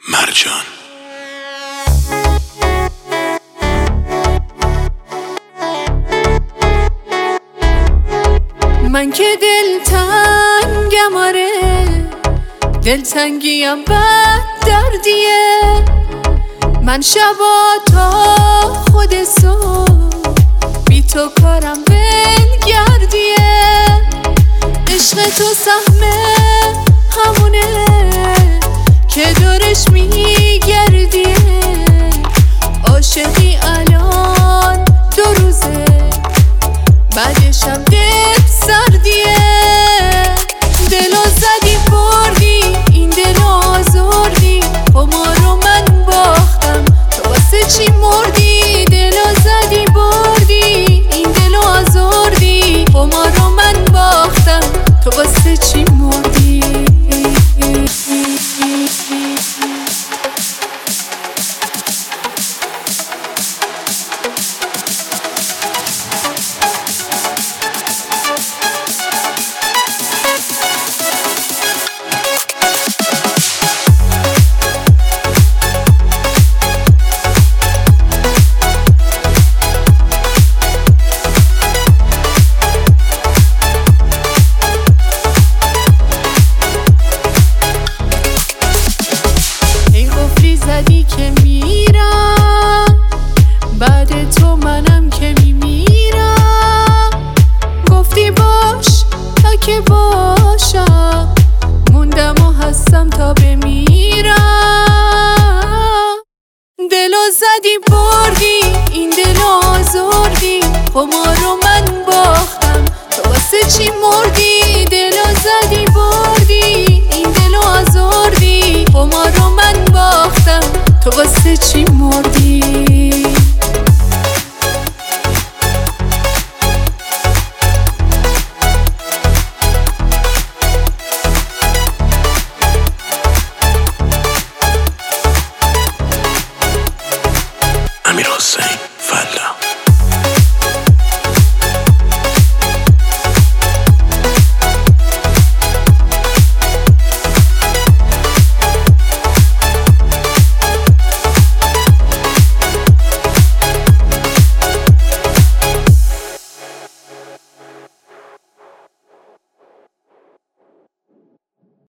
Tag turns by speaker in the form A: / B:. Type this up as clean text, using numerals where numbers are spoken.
A: مرجان.
B: من که دلتنگم، آره دلتنگیم بد دردیه. من شبا تا خود صبح بی تو کارم ولگردیه. عشق تو سهمه همونه که دورش میگردیه. عاشقی الان 2 روزه، بعدشم دل سردیه. دلو زدی بردی، این دلو آزردی. قمارو من باختم، تو واسه چی مردی؟ دلو زدی بردی، این دلو آزردی. قمارو من باختم، تو واسه چی مردی؟ زدی که میرم، بعد تو منم که میمیرم. گفتی باش تا که باشم، موندم و هستم تا بمیرم. دلو زدی بردی، این دلو آزردی. قمارو من باختم، تو واسه چی مردی؟ دلو زدی بردی، این دلو آزردی. قمارو من باختم، تو واسه چی مردی؟